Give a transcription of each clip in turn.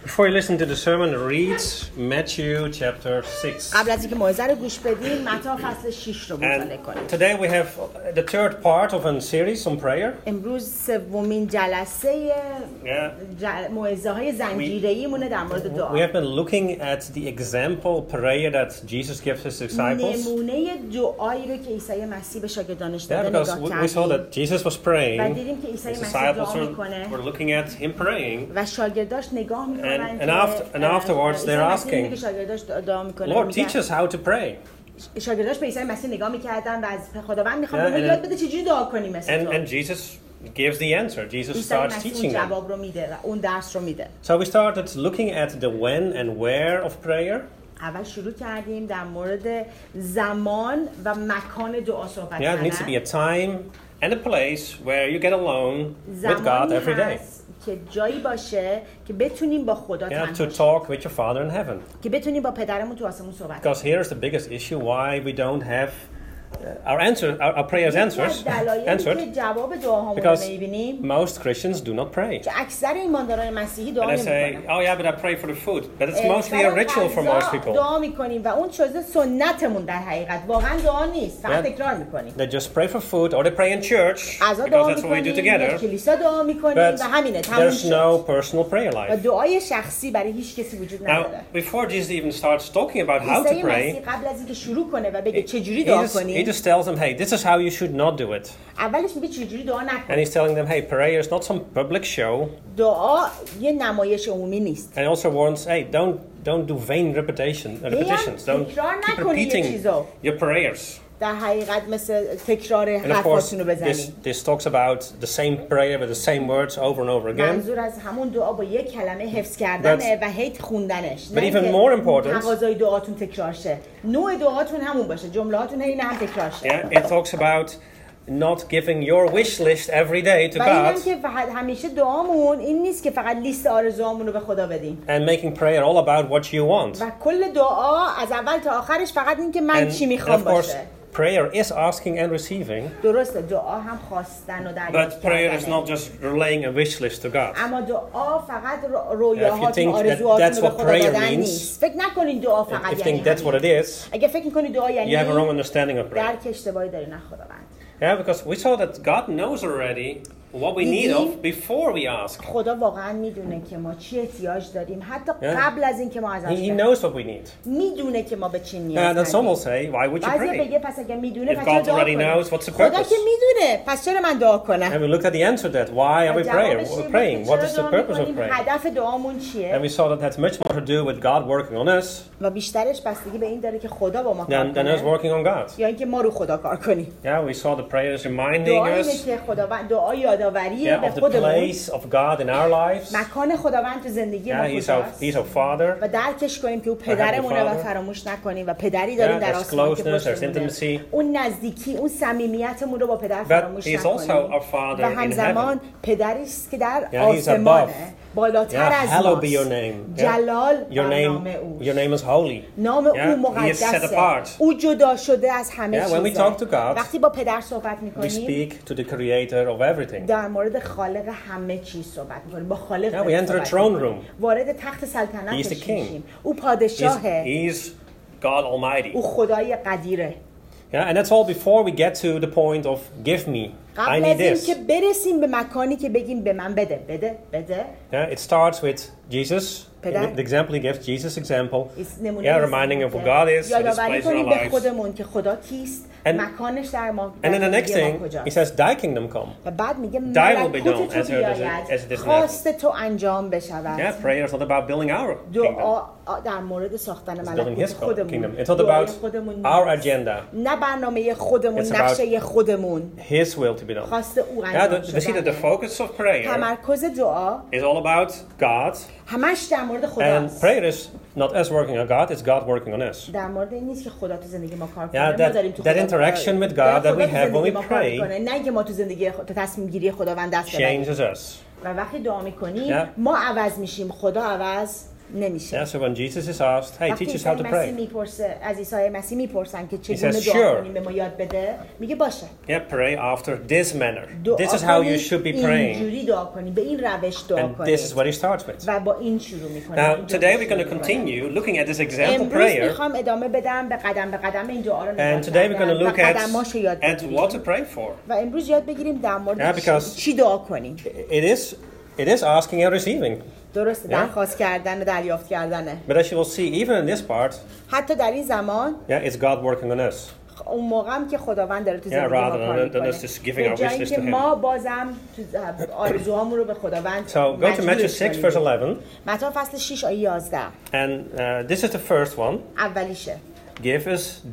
Before you listen to the sermon, read Matthew chapter 6. قبل از اینکه موعظه رو گوش بدین متی فصل 6 رو مطالعه کنید. Today we have the third part of a series on prayer. امروز سومین جلسه موعظه های زنجیره‌ای مونه در مورد دعا. We have been looking at the example prayer that Jesus gives his disciples. نمونه دعایی رو که عیسی مسیح به شاگردانش داده Because نگاه we saw that Jesus was praying. و دیدیم که عیسی His مسیح disciples دعا میکنه were looking at him praying. و شاگرداش نگاه میکنن And afterwards they're asking, Lord, teach us how to pray. شاگرداش به عیسی مسیح نگاه میکردن و از خداوند میخوان یاد بده چجوری دعا کنیم مثل تو. And Jesus gives the answer. Jesus starts teaching them. جواب رو میده و اون درس رو میده. So we started looking at the when and where of prayer. اول شروع کردیم در مورد زمان و مکان دعا صحبت کردن. Yeah, it needs to be a time and a place where you get alone with God every day. که جایی باشه که بتونیم با خدا تنها to talk with your Father in heaven. که بتونیم با پدرمون تو آسمون صحبت کنیم. Because here's the biggest issue why we don't have our prayers answered. Because most Christians do not pray. And I say, oh yeah, but I pray for the food. But it's mostly a ritual for most people. They just pray for food or they pray in church because that's what we do together. But there's no personal prayer life. Now, before Jesus even starts talking about how to pray, he just tells them, hey, this is how you should not do it. And he's telling them, hey, prayer is not some public show. And he also warns, hey, don't do vain repetitions. Don't keep repeating your prayers. در حقیقت مثل تکرار حرفاتون رو بزنید. This talks about the same prayer with the same words over and over again. منظور از همون دعا با یک کلمه حفظ کردنه و هیت خوندنش. But even more important, تقاضای دعاتون تکرار شه. نوع دعاتون همون باشه. جمله‌هاتون هی هم تکرار شه. Yeah, it talks about not giving your wish list every day to God. که همیشه دعامون این نیست که فقط لیست آرزوامون رو به خدا بدیم. And making prayer all about what you want. و کل دعا از اول تا آخرش فقط این که من چی میخوام باشه. Prayer is asking and receiving. درسته دعا هم خواستن و دریافت But prayer is not just relaying a wish list to God. اما دعا فقط رویاهاتون آرزوهاتون رو به خدا دادن نیست. فکر نکنین دعا فقط یعنی همین. If you think that's what it is, اگه فکر میکنید دعا یعنی you have a wrong understanding of prayer. درک اشتباهی دارین از خداوند. Yeah, because we saw that God knows already what we need of before we ask. خدا واقعا میدونه که ما چی احتیاج داریم حتی قبل از اینکه ما ازش He knows what we need. میدونه که ما به چی نیاز داریم. And some will say, why would you pray? بعضی بگه پس اگه میدونه پس چرا دعا کنیم؟ خدا که میدونه پس چرا من دعا کنم؟ And we looked at the answer to that. Why are we praying? What is the purpose of praying? هدف دعامون چیه؟ And we saw that has much more to do with God working on us. و بیشترش بستگی به این داره که خدا با ما کار کنه. Than us working on God. یا اینکه ما رو خدا کار کنیم. Yeah, we saw the prayers reminding us. دعا یادآوریه به خودمون. The place of God in our lives. مکان خداوند تو زندگی ما کجاست؟ He's our Father. و درکش کنیم که او پدرمونه و فراموش نکنیم و پدری داریم در آسمان که پشتمونه. اون نزدیکی، اون صمیمیتمون رو با پدر فراموش نکنیم. و همزمان پدری است که در آسمانه. بالاتر از ماست. جلال نام او. Your name is holy. نام او مقدسه. او جدا شده از همه چیزه. وقتی با پدر صحبت میکنیم we speak to the creator of everything. در مورد خالق همه چیز صحبت میکنیم. با خالق we enter a throne room. وارد تخت سلطنتش میشیم. او پادشاهه. He's God Almighty. او خدای قدیره. Yeah, and that's all before we get to the point of give me. I need this. که برسیم به مکانی که بگیم به من بده. Yeah, it starts with Jesus. The example he gives, Jesus' example. Yeah, reminding of who God is, His place in our lives. خودمون که خدا کیست، مکانش در ما. And then the next thing, he says, "Thy kingdom come." و بعد میگه ملکوت تو بیاید، خواست تو انجام بشود. Yeah, prayer is not about building our kingdom. دعا در مورد ساختن ملکوت خودمون. It's not about our agenda. نه برنامه خودمون، نقشه خودمون. His will to be done. خواست او انجام شود. You see that the focus of prayer تمرکز دعا is all about God. همش در مورد خداست. And prayer is not us working on God, it's God working on us. در مورد این نیست که خدا تو زندگی ما کار کنه. That interaction with God that we have when we pray نه اینکه ما تو زندگی تصمیم گیری خداوند دست بدیم. changes us. و وقتی دعا میکنیم ما عوض میشیم، خدا عوض نمیشه. Yeah, so when Jesus is asked, hey, teach us how to pray. از عیسی مسیح میپرسن که چگونه دعا کنیم به ما یاد بده. میگه باشه. Yeah, pray after this manner. This is how you should be praying. اینجوری دعا کنیم. به این روش دعا کنیم. And this is what he starts with. و با این شروع میکنیم. Now, today we're going to continue looking at this example prayer. امروز میخوام ادامه بدم به قدم این دعا رو نگاه And today we're going to look at what to pray for. و امروز یاد بگیریم در مورد چی دعا کنیم. It is asking and receiving. درسته درخواست کردن و دریافت کردنه. But as you will see, even in this part, حتی در این زمان, it's God working on us. اون موقع هم که خداوند داره تو زندگی ما کار میکنه. جایی که ما بازم آرزوهامون رو به خداوند So go to Matthew 6 verse 11. متی فصل 6 آیه 11. And this is the first one. اولیشه. Give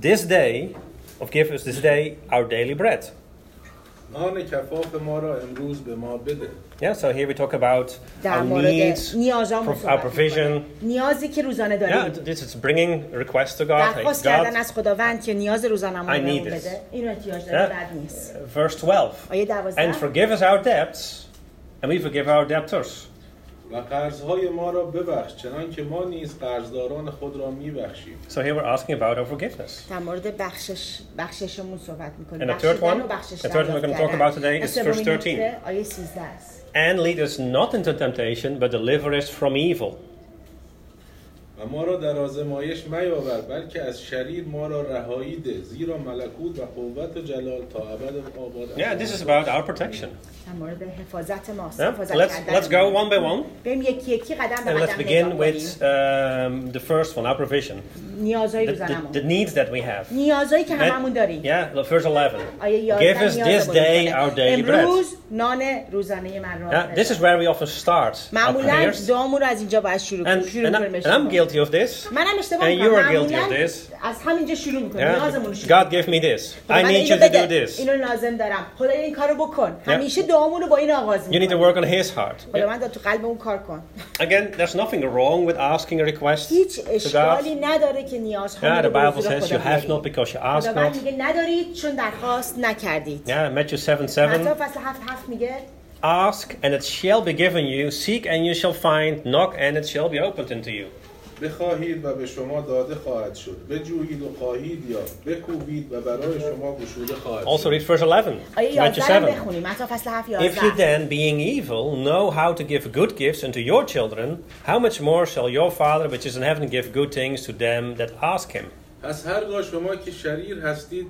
us this day our daily bread. نان کفاف ما را امروز به ما بده. Yeah, so here we talk about our needs, our provision. نیازی که روزانه داریم. Yeah, this is bringing requests to God. درخواست کردن از خداوند که نیاز روزانه‌مون رو بده. اینو احتیاج داره بد نیست. Verse 12. آیه 12. And forgive us our debts, and we forgive our debtors. و قرضهای ما را ببخش چنان که ما نیز قرضداران خود را میبخشیم. So here we're asking about our forgiveness. در مورد بخششمون صحبت می‌کنیم. And the third one we're going to talk about today is verse 13. آیه 13 است. And lead us not into temptation, but deliver us from evil. و ما را در آزمایش میاور بلکه از شریر ما را رهایی ده زیرا ملکوت و قوت و جلال تا ابد آباد. Yeah, this is about our protection. Let's go one by one. And let's begin with the first one, our provision. The needs that we have. Yeah, verse 11. Give us this day our daily bread. Yeah, this is where we often start our prayers. And I'm guilty of this. And you are guilty of this. Yeah. God give me this. I need you to do this. You need to work on his heart. Again, there's nothing wrong with asking a request to God. Yeah, the Bible says you have not because you ask not. Yeah, Matthew 7:7. Ask and it shall be given you. Seek and you shall find. Knock and it shall be opened unto you. بخواهید و به شما داده خواهد شد. بجویید و خواهید یا بکوبید و برای شما گشوده خواهد شد. Also read verse 11. Matthew 7. If you then, being evil, know how to give good gifts unto your children, how much more shall your Father which is in heaven give good things to them that ask him? پس هرگاه شما که شریر هستید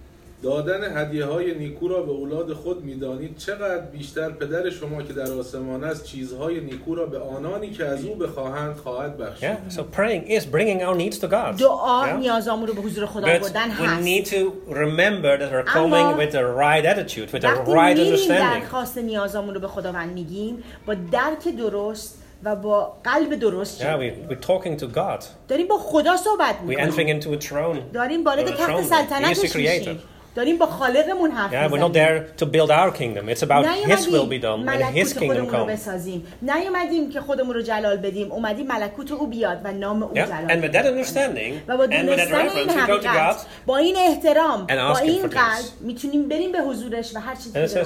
دادن هدیه‌های نیکو را به اولاد خود می‌دانید چقدر بیشتر پدر شما که در آسمان است چیزهای نیکو را به آنانی که از او بخواهند خواهد بخشید. Yeah, so praying is bringing our needs to God. دعا نیازامون رو به حضور خدا بردن هست. We need to remember that we're coming with the right attitude, with the right understanding. درخواست نیازامون رو به خداوند میگیم با درک درست و با قلب درست. Yeah, we're talking to God. داریم با خدا صحبت می‌کنیم. We're entering into a throne. داریم وارد تخت سلطنتش میشیم. داریم با خالقمون حرف میزنیم. Yeah, we're not there to build our kingdom. It's about His will be done and His kingdom come. نیومدیم که خودمون رو جلال بدیم. اومدیم ملکوت او بیاد و نام او جلال. And with that understanding and with that reverence, we go to God. با این احترام، با این قلب میتونیم بریم به حضورش و هر چیزی که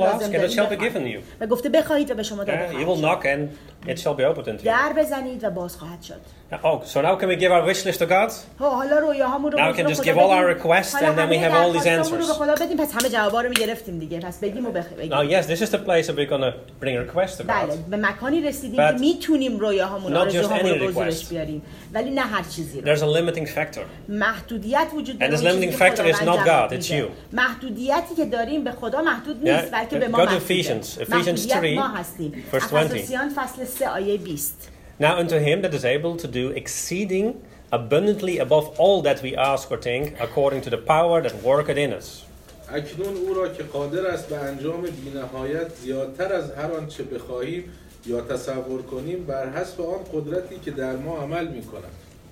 داریم و گفته بخواهید و به شما داده خواهد. You will knock and it shall be opened unto you. در بزنید و باز خواهد شد. Oh, so now can we give our wish list to God? حالا رویاهامون رو Now we can just give all our requests and then we have all these answers. پس همه جوابا رو میگرفتیم دیگه. پس بگیم و بگیم. Now yes, this is the place that we're going to bring requests to God. بله، به مکانی رسیدیم که میتونیم رویاهامون آرزوهامون رو به حضورش بیاریم. ولی نه هر چیزی رو. There's a limiting factor. محدودیت وجود داره. And this limiting factor is not God, it's you. محدودیتی که داریم به خدا محدود نیست، بلکه به ما محدوده. Ephesians 3 verse 20. افسوسیان فصل 3 آیه 20. Now unto him that is able to do exceeding abundantly above all that we ask or think, according to the power that worketh in us. اکنون او را که قادر است به انجام بی‌نهایت زیادتر از هر آنچه بخواهیم یا تصور کنیم بر حسب آن قدرتی که در ما عمل می‌کند.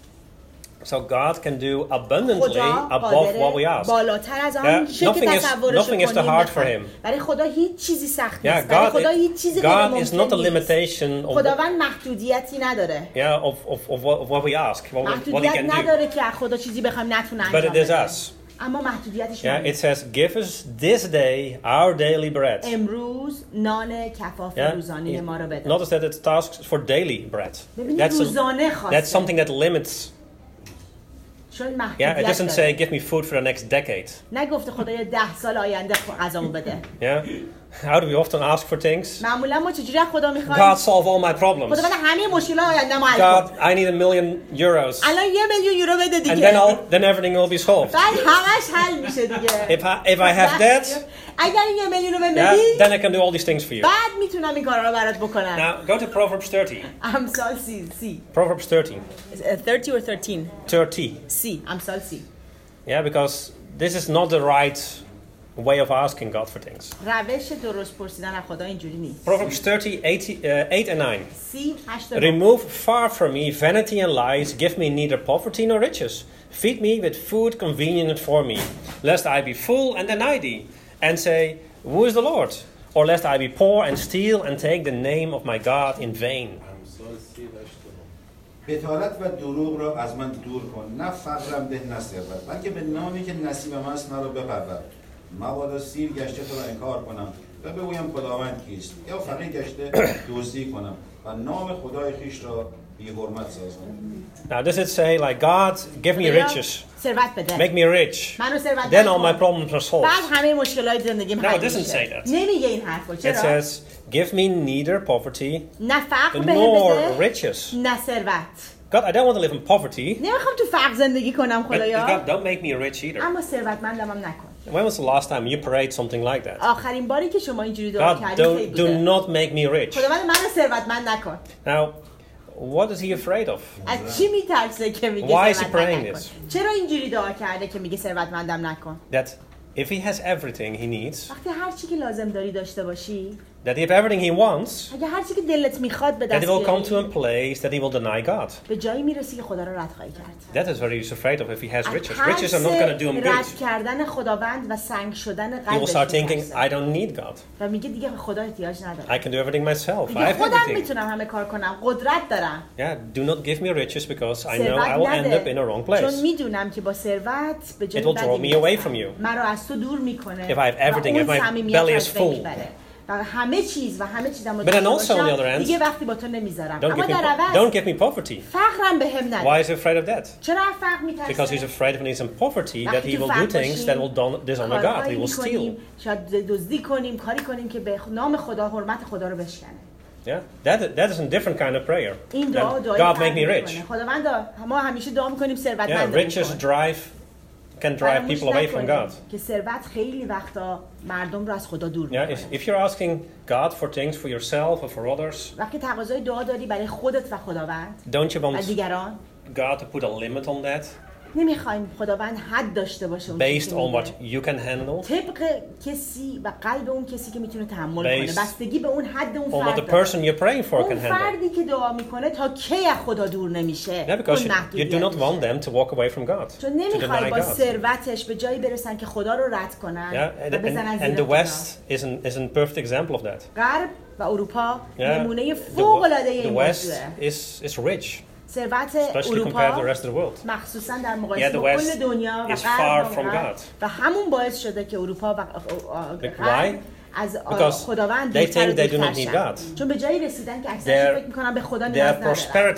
So God can do abundantly above what we ask. Nothing is too hard for Him. Yeah, God is not a limitation of what we ask, what He can do. But it is us. اما محدودیتش it says give us this day our daily bread. امروز نان کفاف روزانه ما رو بده. Notice that it asks for daily bread. That's something that limits. Yeah, it doesn't say give me food for the next decade. نگفته خدایا 10 سال آینده غذامو بده. Yeah. How do we often ask for things? معمولا ما چجوری از خدا می‌خوایم؟ God solve all my problems. خدا من همه مشکلات آینده‌مو حل کن. God, I need €1,000,000. الان 1,000,000 یورو بده دیگه. And then everything will be solved. بعد همش حل میشه دیگه. If I have that, اگر 1,000,000 رو بدی، then I can do all these things for you. بعد میتونم این کارا رو برات بکنم. Now go to Proverbs 30. امثال 30. Proverbs 30. 30 or 13? 30. امثال 30. Yeah, because this is not the right way of asking God for things. روش درست پرسیدن از خدا اینجوری نیست. Proverbs 30, 8 and 9. 30:8. Remove far from me vanity and lies. Give me neither poverty nor riches. Feed me with food convenient for me, lest I be full and deny thee, and say, Who is the Lord? Or lest I be poor and steal and take the name of my God in vain. بتالت و دروغ را از من دور کن، نه فقرم ده نه ثروت، بلکه به نامی که نصیبم است مرا بپرور. مبادا سیر گشته تو را انکار کنم و بگویم خداوند کیست، یا فقیر گشته دزدی کنم و نام خدای خویش را بی حرمت سازم. Now does it say like God give me riches, ثروت بده، make me rich, then all my problems are solved? بعد همه مشکلات زندگیم حل میشه. No, it doesn't say that. نمیگه این حرفو. چرا؟ It says give me neither poverty nor riches. نه ثروت. God, I don't want to live in poverty. نمیخوام تو فقر زندگی کنم خدایا. God, don't make me rich either. اما ثروتمندم نکن. When was the last time you prayed something like that? آخرین باری که شما اینجوری دعا کردید do not make me rich. خداوند منو ثروتمند نکن. Now, what is he afraid of? از چی میترسه که میگه Why is he praying this? چرا اینجوری دعا کرده که میگه ثروتمندم نکن؟ That if he has everything he needs, وقتی هر چی که لازم داری داشته باشی، that if everything he wants, اگه هر چی که دلت میخواد به دست بیاری, that he will come to a place that he will deny God. به جایی میرسی که خدا رو رد خواهی کرد. That is what he is afraid of if he has riches. Riches are not going to do him good. رد کردن خداوند و سنگ شدن قلبش. He will start thinking, I don't need God. و میگه دیگه خدا احتیاج نداره. I can do everything myself. I have خودم everything. میتونم همه کار کنم. قدرت دارم. Yeah, do not give me riches because I know I will end up in a wrong place. چون میدونم که با ثروت به جای It will draw me away from you. مرا از تو دور میکنه. If I have everything, if my belly is full. و همه چیزم But then also on the other hand, دیگه وقتی با تو نمیذارم. don't give me poverty. فقرم بهم نده. Why is he afraid of that? چرا فقر میترسه؟ Because he's afraid when he's in poverty that he will do things that will dishonor God. He will steal. شاید دزدی کنیم، کاری کنیم که به نام خدا حرمت خدا رو بشکنه. Yeah, that is a different kind of prayer. God make me rich. خداوند ما همیشه دعا میکنیم ثروتمند. Yeah, riches can drive people away from God. که ثروت خیلی وقتا مردم رو از خدا دور می‌کنه. If you're asking God for things for yourself or for others, وقتی تقاضای دعا داری برای خودت و خداوند don't you want دیگران God to put a limit on that? نمیخوایم خداوند حد داشته باشه based on what you can handle, طبق کسی و قلب اون کسی که میتونه تحمل کنه، بستگی به اون حد اون فرد. what the person you're praying for can handle. اون فردی که دعا میکنه تا کی از خدا دور نمیشه. Yeah, because you do not want them to walk away from God. چون نمیخوای با ثروتش به جایی برسن که خدا رو رد کنن و بزنن زیر. And the West is a perfect example of that. غرب و اروپا نمونه فوق العاده این موضوعه. The West is rich. ثروت اروپا مخصوصا در مقایسه با کل دنیا و غرب و همون باعث شده که اروپا و غرب از خداوند دورتر بشن. چون به جایی رسیدن که اکثرشون فکر میکنن به خدا نیاز ندارن.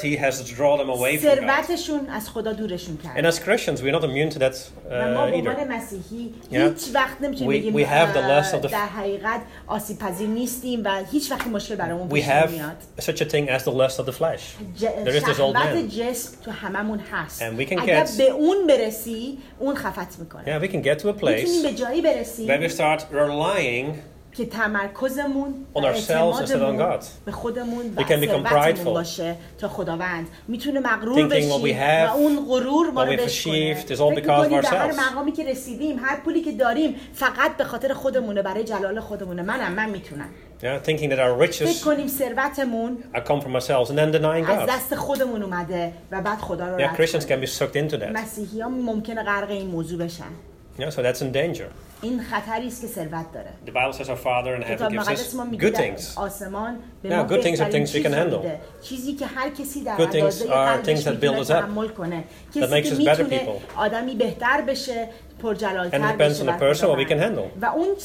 ثروتشون از خدا دورشون کرد. And as Christians we are not immune to that ما به عنوان مسیحی هیچ وقت نمیتونیم بگیم در حقیقت آسیب پذیر نیستیم و هیچ وقت مشکل برامون پیش نمیاد. Such a thing as the lust of the flesh. There is this old man. جسم تو هممون هست. اگر به اون برسی اون خفت میکنه. Yeah, we can get to a place میتونیم به جایی برسیم where we start relying که تمرکزمون on ourselves instead on God. به خودمون و ثروتمون باشه تا خداوند. میتونه مغرور بشیم و اون غرور ما رو بشکنه. به هر مقامی که رسیدیم، هر پولی که داریم فقط به خاطر خودمونه، برای جلال خودمونه. من میتونم. Yeah, thinking that our riches فکر کنیم ثروتمون come from ourselves and then denying God. از دست خودمون اومده و بعد خدا رو رد کنیم. Christians can be sucked into that. مسیحیان ممکنه غرق این موضوع بشن. Yeah, so that's in danger. این خطری است که ثروت داره. The Bible says our Father in heaven gives us good things. آسمان به ما good things are things we can handle. چیزی که هر کسی در good things are things that build us up. That makes us better people. آدمی بهتر بشه، پرجلالتر بشه. And it depends on the person what we can handle. و اون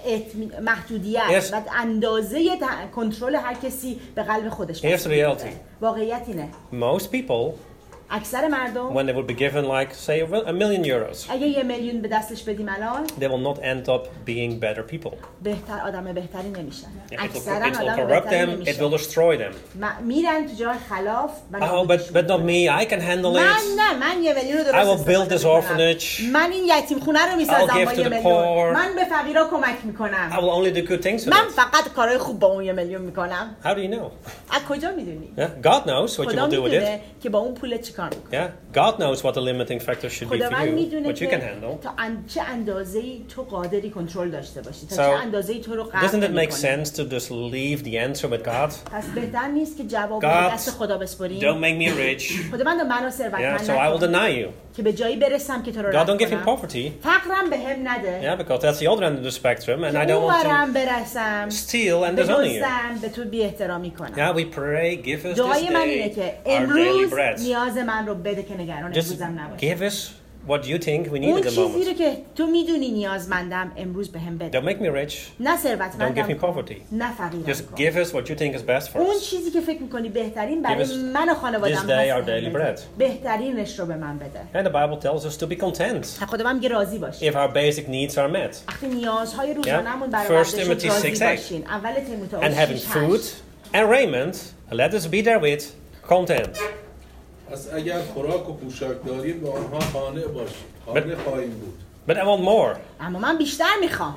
محدودیت و اندازه کنترل هر کسی به قلب خودش. Here's the reality. واقعیت اینه. Most people اکثر مردم when they would be given like say €1,000,000 اگه 1,000,000 به دستش بدیم الان they will not end up being better people. بهتر آدم بهتری نمیشن. اکثرا آدم بهتری نمیشن. It will destroy them. میرن تو جای خلاف. but not me. I can handle it. من 1,000,000 رو درست I will build this orphanage. من این یتیم خونه رو میسازم با 1,000,000. من به فقیرا کمک میکنم. I will only do good things. من فقط کارهای خوب با اون 1,000,000 میکنم. How do you know? از کجا میدونی؟ God knows what you will do with it. که با اون پول چیکار میکنی؟ God knows what the limiting factor should be for you, what you can handle. تا چه اندازه‌ای تو قادری کنترل داشته باشی، تا چه اندازه‌ای تو رو قدر doesn't it make sense to just leave the answer with God? پس بهتر نیست که جواب رو دست خدا بسپاریم. Don't make me rich. خداوند منو ثروتمند نکن. So I will deny you. که به جایی برسم که تو رو رد کنم. God don't give me poverty. فقرم بهم نده. Yeah, because that's the other end of the spectrum, and I don't want to steal and dishonor you. به تو بی احترامی کنم. Yeah, we pray, give us this دعای من اینه که امروز نیاز من رو بده که نگران امروزم نباشه. Give us what you think we need at the moment. اون چیزی رو که تو میدونی نیازمندم امروز بهم بده. Don't make me rich. نه ثروتمندم. Don't give me poverty. نه فقیرم. Just give us what you think is best for us. اون چیزی که فکر می‌کنی بهترین برای من و خانواده‌ام هست. This day our daily bread. بهترینش رو به من بده. And the Bible tells us to be content. خداوند میگه راضی باشید. If our basic needs are met. وقتی نیازهای روزانه‌مون برآورده شد راضی باشین. اول تیموته And having food and raiment, let us be therewith content. پس اگر خوراک و پوشاک دارید با آنها قانع باشید. قانع خواهیم بود. But I want more. اما من بیشتر میخوام.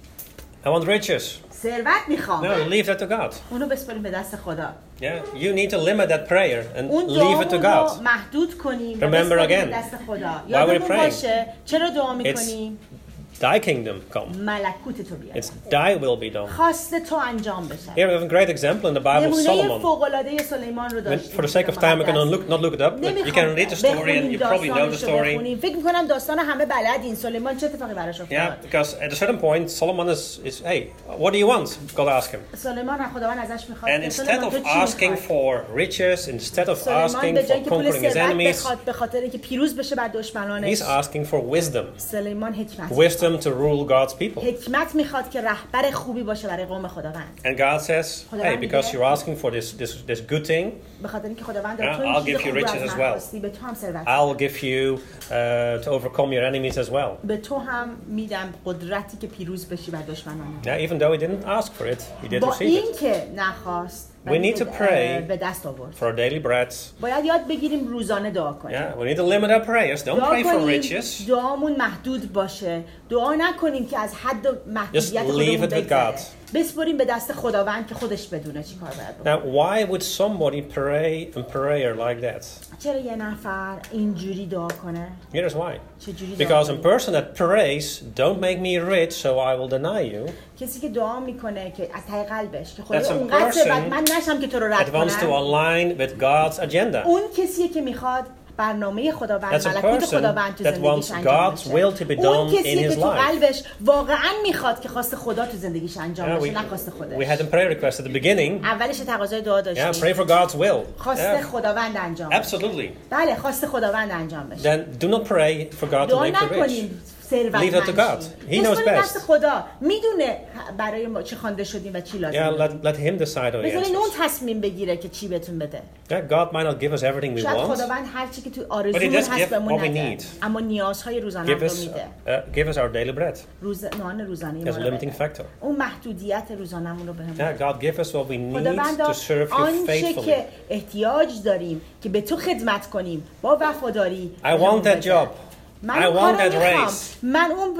I want riches. ثروت میخوام. No, leave that to God. اونو بسپاریم به دست خدا. Yeah, you need to limit that prayer and leave it to God. محدود کنیم. Remember again. به دست خدا. یادمون باشه چرا دعا میکنیم؟ Thy kingdom come. ملکوت تو بیاد. It's thy will be done. خواست تو انجام بشه. Here we have a great example in the Bible of Solomon. فوق‌العاده سلیمان رو داشتیم. For the sake of time we can not look it up, but you can read the story and you probably know the story. فکر می‌کنم داستان همه بلدین. سلیمان چه اتفاقی براش افتاد؟ Yeah, because at a certain point Solomon is hey, what do you want? God asked him. سلیمان خداوند ازش می‌خواد. And instead of asking for riches, instead of asking for conquering his enemies, به خاطر اینکه پیروز بشه بر دشمنانش. He's asking for wisdom. سلیمان حکمت. Wisdom to rule God's people. حکمت میخواد که رهبر خوبی باشه برای قوم خداوند. And God says, hey, because you're asking for this good thing, بخاطر اینکه خداوند I'll give you riches as well. I'll give you to overcome your enemies as well. به تو هم میدم قدرتی که پیروز بشی بر دشمنان. Yeah, even though he didn't ask for it, he did receive it. با اینکه نخواست We need to pray for our daily bread. باید یاد بگیریم روزانه دعا کنیم. Yeah, we need to limit our prayers. Don't pray for riches. دعامون محدود باشه. دعا نکنیم که از حد محدودیت خودمون بگذره. بسپاریم به دست خداوند که خودش بدونه چی کار باید بکنه. Now, why would somebody pray a prayer like that? چرا یه نفر اینجوری دعا کنه؟ Here's why. Because a person that prays, don't make me rich, so I will deny you. کسی که دعا میکنه که از ته قلبش که خدا اونقدر ثروتمند من نشم که تو رو رد کنم. That wants to align with God's agenda. اون کسیه که میخواد برنامه خداوند ملکوت خداوند تو زندگیش انجام بشه. اون کسیه که تو قلبش واقعا میخواد که خواست خدا تو زندگیش انجام بشه، نه خواست خودش. We had a prayer request at the beginning. اولش تقاضای دعا داشتیم. Yeah, pray for God's will. خواست خداوند انجام بشه. Absolutely. بله، خواست خداوند انجام بشه. Then do not pray for God to make you rich. Leave it to God. He knows best. خدا میدونه برای ما چه خوانده شدیم و چی لازمه. Yeah, let him decide on it. بذارین اون تصمیم بگیره که چی بهتون بده. Yeah, God might not give us everything we want. شاید خداوند هر چی که تو آرزومون هست بهمون نده. اما نیازهای روزانه رو میده. Give us our daily bread. نان روزانه ما رو limiting factor. اون محدودیت روزانه‌مون رو بهمون. Yeah, God give us what we need to serve you faithfully. آنچه که احتیاج داریم که به تو خدمت کنیم با وفاداری. I want that job. I want that raise. من اون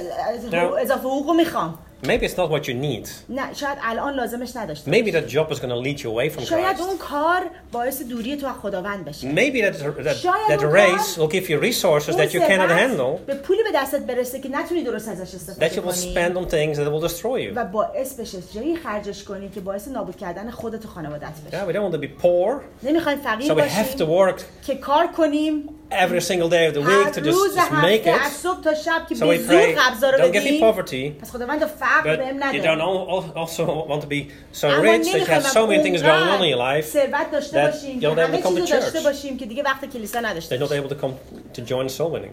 اضافه حقوق میخوام. Maybe it's not what you need. نه، شاید الان لازمش نداشته. Maybe that job is going to lead you away from Christ. شاید اون کار باعث دوری تو از خداوند بشه. Maybe that raise will give you resources that you cannot handle. به پولی به دستت برسه که نتونی درست ازش استفاده کنی. That you will spend on things that will destroy you. و باعث بشه جایی خرجش کنی که باعث نابود کردن خودت و خانواده‌ات بشه. Yeah, we don't want to be poor. نمیخوایم فقیر باشیم. So we have to work. که کار کنیم. every single day of the week to just make it. So we pray, don't give me poverty, but you don't also want to be so rich that you have so many things going on in your life that you're not able to come to church. They're not able to come to join soul winning.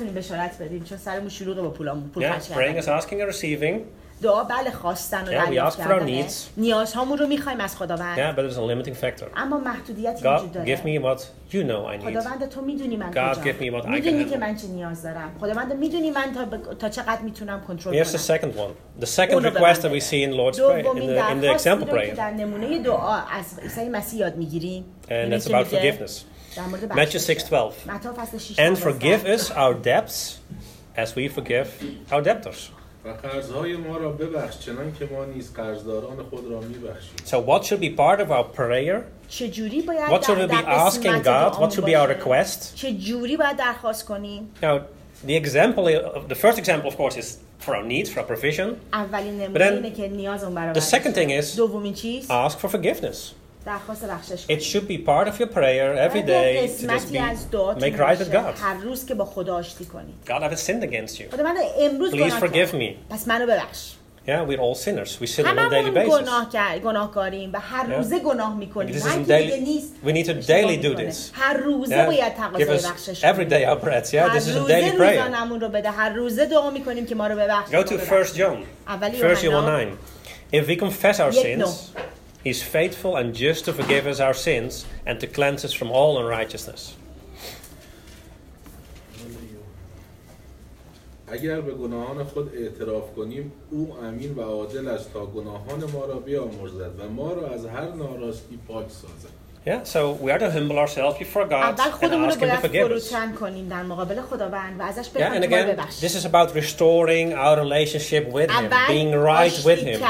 Yeah, praying is asking and receiving. دعا بله خواستن و دریافت کردنه. نیازهامون رو می‌خوایم از خداوند. Yeah, but there's a limiting factor. اما محدودیتی وجود داره. God, give me what you know I need. خداوند تو میدونی من God, give me what I can میدونی که من چه نیاز دارم. خداوند میدونی من تا چقدر میتونم کنترل کنم. Here's the second one. The second request that we see in Lord's Prayer, in the example prayer. در نمونه دعا از عیسی مسیح یاد میگیریم. And that's about forgiveness. Matthew 6:12. And forgive us our debts as we forgive our debtors. و قرضهای ما را ببخش چنان که ما نیز قرضداران خود را می‌بخشیم. So what should be part of our prayer? چجوری باید What should we be asking God? What should be our request? چجوری باید درخواست کنیم؟ Now, the first example of course is for our needs, for our provision. اولین نمونه اینه که نیازمون برآورده. The second thing is دومین چیز ask for forgiveness. درخواست بخشش. It should be part of your prayer every day to just make right with God. هر روز که با خدا آشتی کنید. God, I have sinned against you. خدا من امروز Please forgive me. پس منو ببخش. Yeah, we're all sinners. We sin on a daily basis. گناهکاریم و هر روزه گناه میکنیم. We need to daily do this. هر روزه باید تقاضای بخشش کنیم. Every day our breaths. Yeah, this is a daily prayer. روزانمون رو بده. هر روزه دعا میکنیم که ما رو ببخش. Go to 1 John. 1 John 1:9. If we confess our sins, He's faithful and just to forgive us our sins and to cleanse us from all unrighteousness. اگر به گناهان خود اعتراف کنیم او امین و عادل است تا گناهان ما را بیامرزد و ما را از هر ناراستی پاک سازد. Yeah, so we are to humble ourselves before God and ask Him to forgive us. Yeah, and again, this is about restoring our relationship with Him, being right with Him.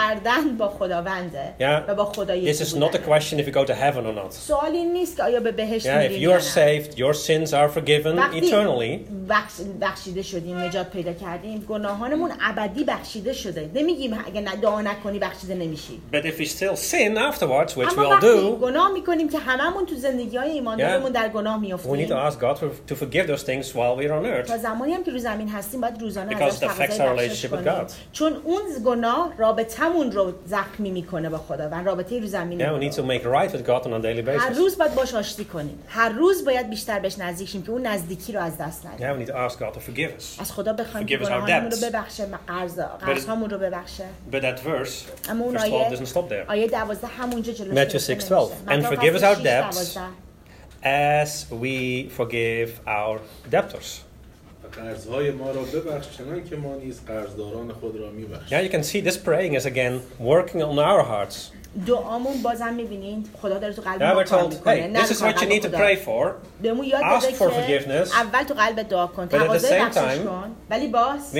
Yeah, this is not a question if you go to heaven or not. Yeah, if you are saved, your sins are forgiven eternally. بخشیده شدیم، نجات پیدا کردیم، گناهانمون ابدی بخشیده شده. نمیگیم اگه دعا نکنی بخشیده نمیشی. But if we still sin afterwards, which we all do, گناه میکنیم که هممون تو زندگی‌های ایماندارمون در گناه میافتیم. We need to ask God to forgive those things while we're on earth. تا زمانی هم که رو زمین هستیم باید روزانه ازش تقاضای بخشش کنیم. چون اون گناه رابطمون رو زخمی میکنه با خدا و رابطه رو زمین. Yeah, we need to make right with God on a daily basis. هر روز باید باهاش آشتی کنیم. هر روز باید بیشتر بهش نزدیک شیم که اون نزدیکی رو از دست ندیم. Yeah, we need to ask God to forgive us. از خدا بخوایم که گناهامون رو ببخشه، قرض‌هامون رو ببخشه. But that verse doesn't stop there. آیه 12 همونجا جلوش. Matthew 6:12. And forgive us our debts as we forgive our debtors. قرض‌های ما را ببخش چنان که ما نیز قرضداران خود را می‌بخشیم. Yeah, you can see this praying is again working on our hearts. دعامون بازم می‌بینید خدا داره تو قلب ما کار می‌کنه. This is what you need to pray for. Ask for forgiveness. اول تو قلب دعا کن، تقاضای بخشش کن. ولی باز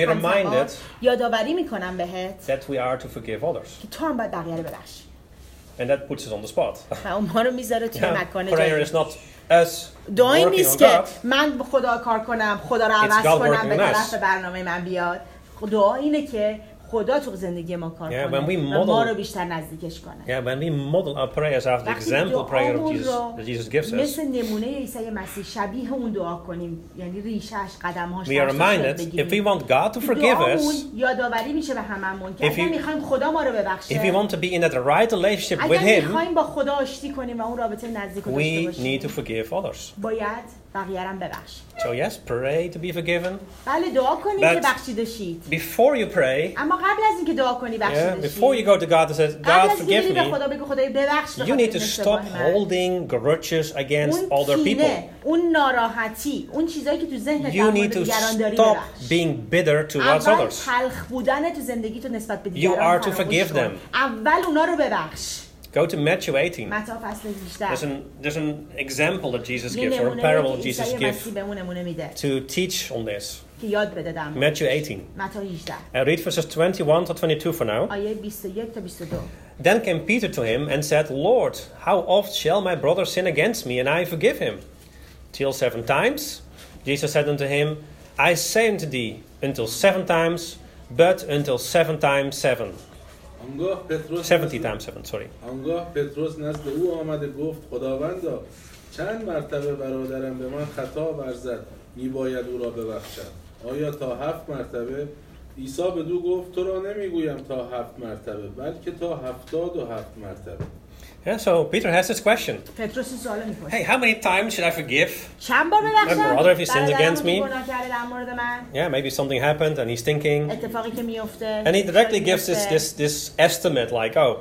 یادآوری می‌کنم بهت that we are to forgive others. که تو هم باید بقیه رو ببخشی. And that puts us on the spot. ما رو میذاره توی مکان جایی. Prayer is not us. دعایی نیست که من به خدا کار کنم، خدا رو عوض کنم به طرف برنامه من بیاد. دعا اینه که خدا تو زندگی ما کار کنه و ما رو بیشتر نزدیکش کنه. Yeah, when we model our prayers after the example prayer of Jesus that Jesus gives us. مثل نمونه عیسی مسیح شبیه اون دعا کنیم، یعنی ریشش قدم‌هاش. We are reminded if we want God to forgive us. یادآوری میشه به هممون که اگه می‌خوایم خدا ما رو ببخشه. If we want to be in that right relationship with Him. اگه می‌خوایم با خدا آشتی کنیم و اون رابطه نزدیک داشته باشیم. We need to forgive others. باید بقیه رو ببخش. So yes, pray to be forgiven. بله دعا کنید که بخشیده شید. Before you pray. اما قبل از اینکه دعا کنی بخشیده شید. Before you go to God and say, God forgive me. خدا بگو خدای ببخش. You need to stop holding grudges against other people. اون ناراحتی، اون چیزایی که تو ذهنت You need to stop being bitter towards others. تلخ بودن تو زندگی تو نسبت به دیگران. You are to forgive them. اول اونا رو ببخش. Go to Matthew 18. There's an example that Jesus gives, or a parable that Jesus gives to teach on this. Matthew 18. I read verses 21 to 22 for now. Then came Peter to him and said, Lord, how oft shall my brother sin against me and I forgive him? Till 7 times? Jesus said unto him, I say unto thee, until 7 times, but until 7 times 7. 70 times 7, sorry. آنگاه پتروس نزد او آمد و گفت خداوندا چند مرتبه برادرم به من خطا ورزد میباید او را ببخشم؟ آیا تا 7 مرتبه؟ عیسی بدو گفت تو را نمیگویم تا 7 مرتبه بلکه تا 77 مرتبه. Yeah, so Peter has this question. Hey, how many times should I forgive my brother if he sins against me? Yeah, maybe something happened and he's thinking. And he directly gives this estimate like, oh,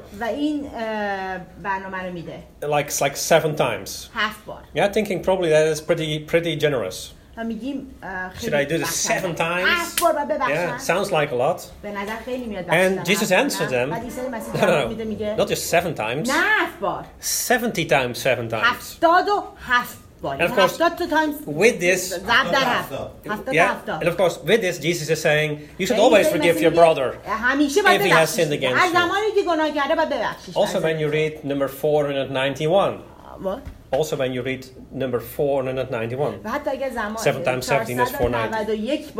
like 7 times. Yeah, thinking probably that is pretty generous. Should I do this 7 times? Yeah, sounds like a lot. And Jesus answered them, no, not just 7 times. 70 times 7 times. And of course, with this, and of course, with this, Jesus is saying, you should always forgive your brother if he has sinned against you. Also, when you read number 491. What? Also when you read number 491. 7 times 17 is 490.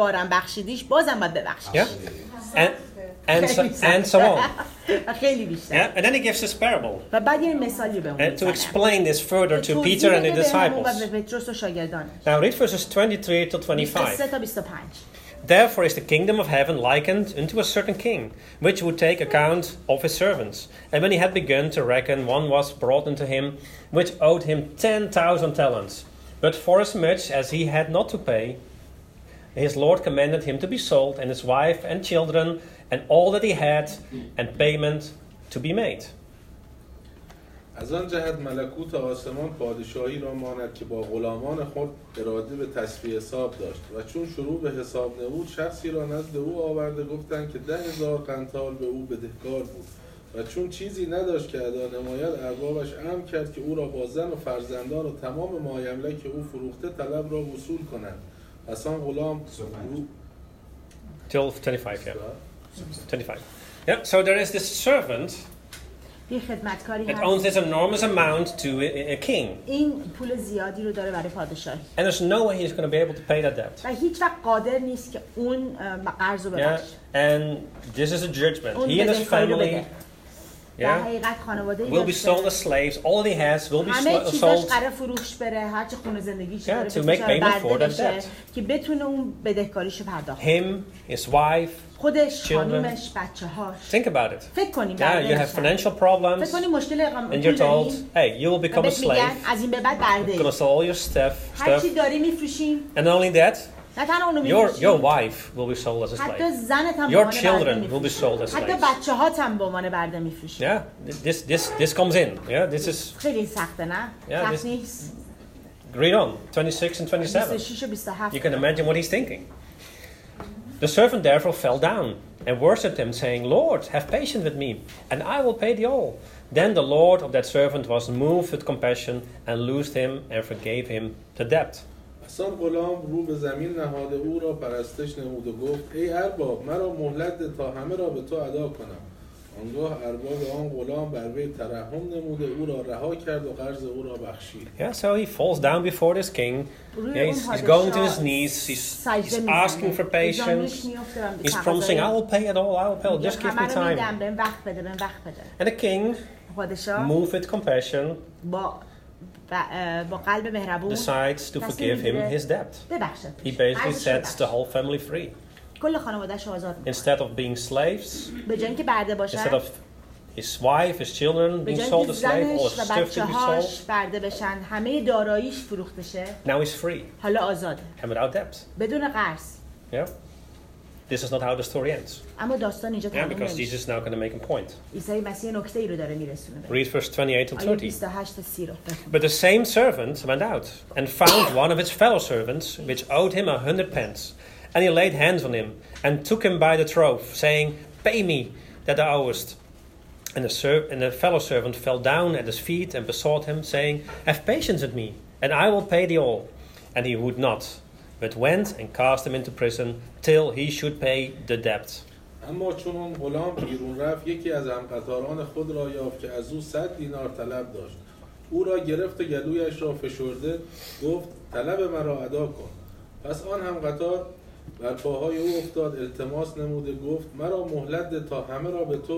Yeah? And so on. Yeah? And then he gives this parable. And to explain this further to Peter and the disciples. Now read verses 23 to 25. Therefore is the kingdom of heaven likened unto a certain king, which would take account of his servants. And when he had begun to reckon, one was brought unto him, which owed him 10,000 talents. But forasmuch as he had not to pay, his Lord commanded him to be sold, and his wife and children, and all that he had, and payment to be made. از آن جهت ملکوت آسمان پادشاهی را ماند که با غلامان خود اراده به تصفیه حساب داشت و چون شروع به حساب نمود شخصی را نزد او آورده گفتند که 10,000 قنطار به او بدهکار بود و چون چیزی نداشت که ادا نماید اربابش امر کرد که او را با زن و فرزندان و تمام مایملک او فروخته طلب را وصول کنند. پس آن غلام till 25, yeah. 25. Yeah, so there is this servant that owns this enormous amount to a king. And there's no way he's going to be able to pay that debt. Yeah, and this is a judgment. He and his family will be sold as slaves. All he has will be sold to make payment for that debt. Him, his wife, children. Think about it. Yeah, you have financial problems and you're told, hey, you will become a slave. You're going to sell all your stuff. And not only that, your wife will be sold as a slave. Your children will be sold as slaves. Yeah, this comes in. Yeah, this is. Yeah, this, read on, 26 and 27. You can imagine what he's thinking. The servant therefore fell down and worshipped him, saying, Lord, have patience with me, and I will pay thee all. Then the Lord of that servant was moved with compassion and loosed him and forgave him the debt. آن غلام رو به زمین نهاده او را پرستش نمود و گفت ای ارباب مرا مهلت ده تا همه را به تو ادا کنم. آنگاه ارباب آن غلام بر وی ترحم نموده او را رها کرد و قرض او را بخشید. Yeah, so he falls down before this king. Yeah, he's going to his knees. He's asking for patience. He's promising, I will pay it all. I will pay it. Just give me time. And the king, moved with compassion, decides to forgive him his debt. He basically sets the whole family free. Instead of being slaves, instead of his wife, his children being sold as slaves, all his stuff to be sold, now he's free and without debt. Yeah. This is not how the story ends. Yeah, because Jesus is now going to make a point. Read verse 28 till 30. But the same servant went out and found one of his fellow servants, which owed him 100 pence. And he laid hands on him and took him by the throat, saying, Pay me that thou owest. And the fellow servant fell down at his feet and besought him, saying, Have patience with me, and I will pay thee all. And he would not, but went and cast him into prison till he should pay the debt. اما چون آن غلام بیرون رفت یکی از همقطاران خود را یافت که از او 100 دینار طلب داشت. او را گرفت و گلویش را فشرده گفت طلب مرا ادا کن. پس آن همقطار بر پاهای او افتاد التماس نموده گفت مرا مهلت ده تا همه را به تو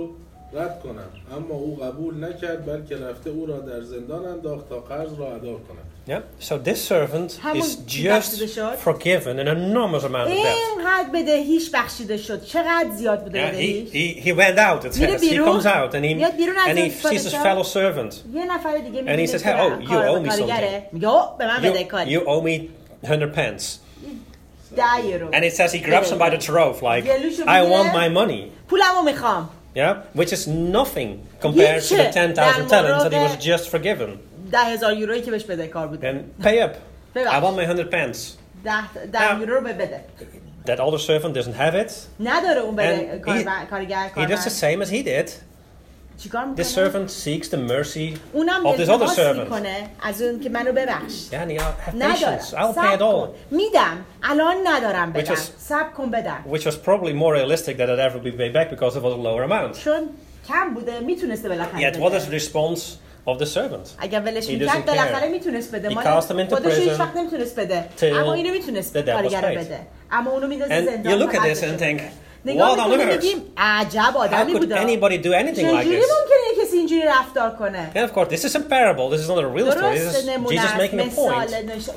رد کنم. اما او قبول نکرد بلکه رفته او را در زندان انداخت تا قرض را ادا کند. Yeah. So this servant is just forgiven an enormous amount of debt. اینقدر بدهیش بخشیده شد. چقدر زیاد بوده بدهیش؟ He went out. It says he comes out and he sees his fellow servant. And he says, "Oh, you owe me something. You owe me 100 pence." And it says he grabs him by the throat, like, "I want my money." پولمو میخوام. Yeah, which is nothing compared to the 10,000 talents that he was just forgiven. 10,000 یورویی که بهش بدهکار بود. And pay up. I want my 100 pence. 10 یورو رو بده. That older servant doesn't have it. نداره اون کارگر. He does the same as he did. This servant seeks the mercy of this other servant. از اون که منو ببخش. Yeah, have patience. I'll pay it all. میدم. الان ندارم بدم. صبر کن بدم. Which was probably more realistic that it ever be paid back because it was a lower amount. چون کم بوده میتونسته بالاخره. Yet what is the response of the servant? اگر ولش میکرد بالاخره میتونست بده. خودش هیچ وقت نمیتونست بده. اما اینو میتونست کارگر بده. اما اونو میذاره زندان. You look at this and think, what on earth? How could anybody do anything like this? And of course, this isn't parable. This is not a real story. This is Jesus making a point.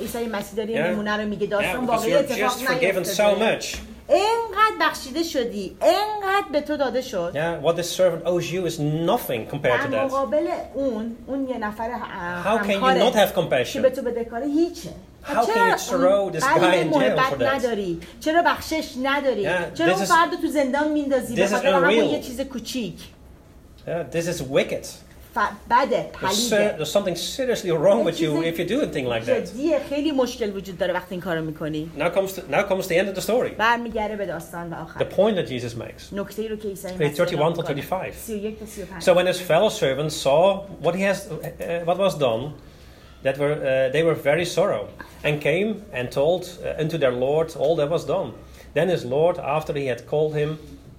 Because you're just forgiven so much. اینقدر بخشیده شدی، اینقدر به تو داده شد. Yeah, what this servant owes you is nothing compared to that. مقابل اون یه نفر How can you not have compassion? که به تو بدهکاره هیچه. How can you throw this guy in jail for that? نداری. چرا بخشش نداری؟ چرا اون فرد تو زندان میندازی به خاطر همون یه چیز کوچیک؟ This is wicked. بده، پلیده. There's something seriously wrong with you if you do a thing like that. جدیه، خیلی مشکل وجود داره وقتی این کارو میکنی. Now comes the end of the story. برمیگره به داستان و آخر. The point that Jesus makes. نکته‌ای رو که عیسی مسیح 31 to 35. So when his fellow servants saw what was done, they were very sorrow and came and told unto their Lord all that was done. Then his Lord, after he had called him,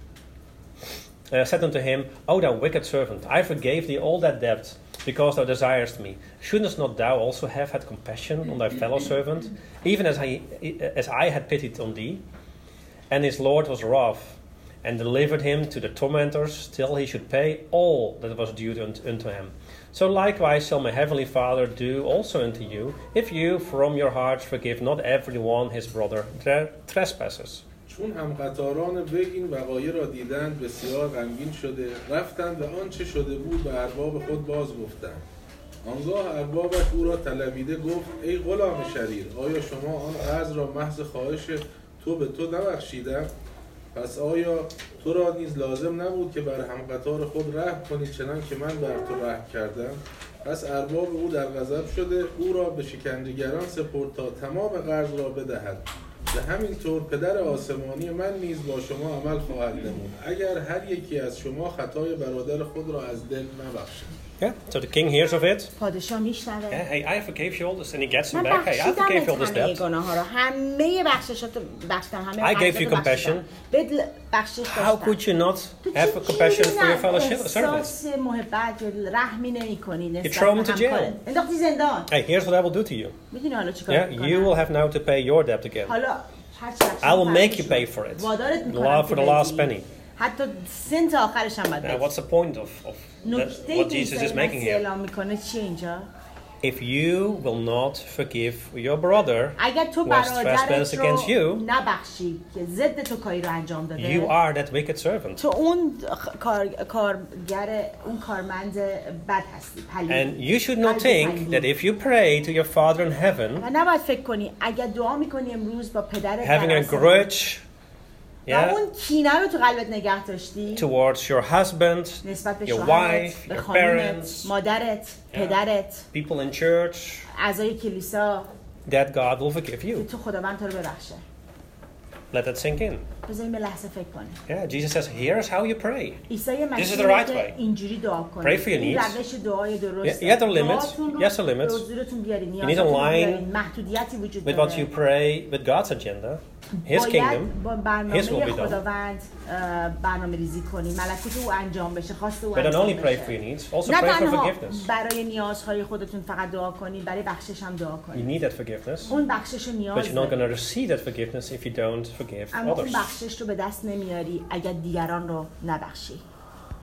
said unto him, O thou wicked servant, I forgave thee all that debt, because thou desirest me. Shouldest not thou also have had compassion on thy fellow servant, even as I had pitied on thee? And his Lord was wroth, and delivered him to the tormentors, till he should pay all that was due unto him. So likewise shall my heavenly Father do also unto you, if you from your hearts forgive not every one his brother their trespasses. چون همقطاران وی این وقایع را دیدند بسیار غمگین شده رفتند و آنچه شده بود به ارباب خود باز گفتند. آنگاه اربابش او را طلبیده گفت ای غلام شریر، آیا شما آن قرض را محض خواهش تو به تو نبخشیدم؟ پس آیا تو را نیز لازم نبود که بر همقطار خود رحم کنی چنان که من بر تو رحم کردم؟ پس ارباب او در غضب شده او را به شکنجهگران سپرد تا تمام قرض را بدهد. به همین طور پدر آسمانی من نیز با شما عمل خواهد نمود اگر هر یکی از شما خطای برادر خود را از دل نبخشید. Yeah, so the king hears of it. پادشاه میشنوه. Yeah, hey, I forgave you all this, and he gets him back. Hey, I forgave you all this debt. همه بخششات بخشیدم، همه I gave you compassion. How could you not have compassion for your fellow servants? احساس محبت یا رحمی نمی‌کنی نسبت به همکارت. You throw him to jail. انداختی زندان. Hey, here's what I will do to you. می‌دونی حالا چیکار کنم؟ Yeah, you will have now to pay your debt again. حالا I will make you pay for it. For the last penny. حتی سنت آخرش هم بدید. What's the point of what Jesus is making here? If you will not forgive your brother who has trespassed against you, you are that wicked servant. And you should not think that if you pray to your Father in heaven, having a grudge towards your husband, your wife, your parents, people in church, that God will forgive you. Let that sink in. Yeah, Jesus says, here's how you pray. This is the right way. Pray for your needs. You have a limit. Yes, a limit. You need to align with what you pray with God's agenda. His kingdom, His will be done. But don't only pray for your needs, also pray for forgiveness. You need that forgiveness, but you're not going to receive that forgiveness if you don't forgive others.